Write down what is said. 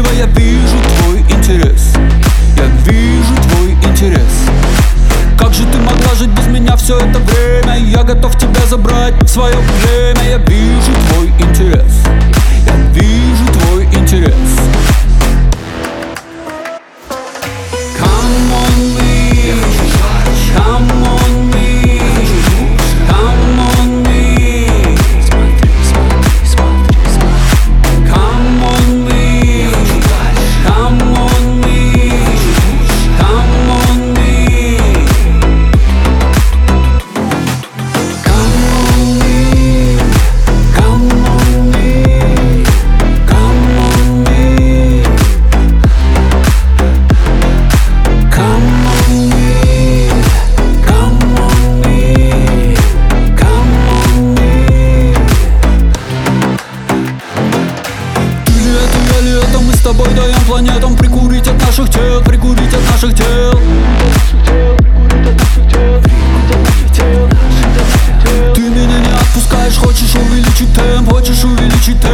красиво, я вижу твой интерес. Я вижу твой интерес. Как же ты могла жить без меня все это время? Я готов тебя забрать в свое племя. Я вижу твой интерес. Я вижу твой интерес. Come on me, come on me, come on me. Come on me, come on me, come on me. Come on me, come on me, come on me. Come on me, come on me, come on me. Ты ли это, я ли это, мы с тобой даем планетам прикурить от наших тел, прикурить от наших тел. Ты меня не отпускаешь, хочешь увеличить темп, хочешь увеличить